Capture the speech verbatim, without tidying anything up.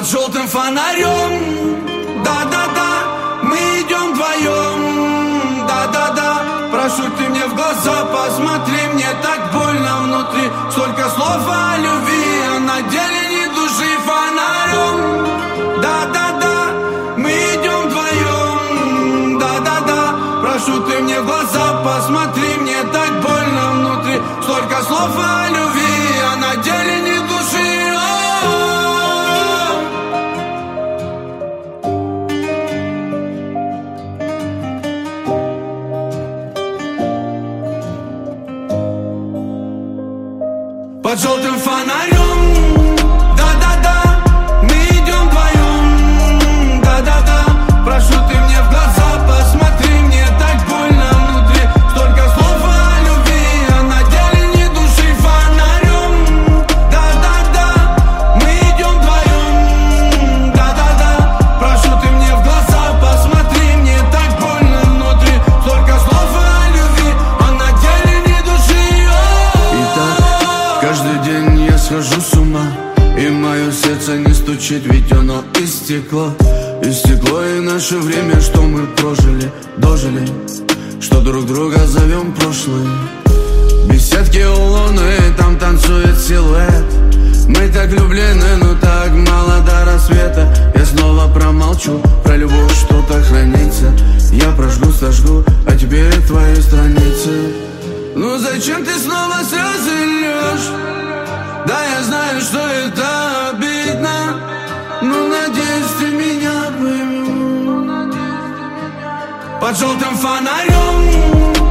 желтым фонарем. Да-да-да, мы идем вдвоем. Да-да-да, прошу ты мне в глаза посмотри, мне так больно внутри. Столько слов о любви, а на деле ни души. Фонарем. Да-да-да, мы идем вдвоем. Да-да-да, прошу ты мне в глаза посмотри, мне так больно внутри. Столько слов о любви, а на деле ни души. Под желтым фонарем. Да-да-да, мы идем вдвоем. Да-да-да, прошу ты мне в глаза посмотри, мне так больно внутри. Столько слов о любви, а на деле ни души. Фонарем. Да-да-да, мы идем вдвоем. Да-да-да, прошу ты мне в глаза посмотри, мне так больно внутри. Столько слов о любви, а на деле ни души. Итак, каждый день я схожу с ума, и мое сердце не стучит, ведь оно из стекла. Из стекло и наше время, что мы прожили, дожили, что друг друга зовем прошлое. Беседки у луны, там танцует силуэт. Мы так влюблены, но так мало до рассвета. Я снова промолчу, про любовь что-то хранится. Я прожгу, сожгу, а теперь твои страницы. Ну зачем ты снова слезы льешь? Да, я знаю, что это обидно, но надеюсь, ты меня поймешь. Под желтым фонарем.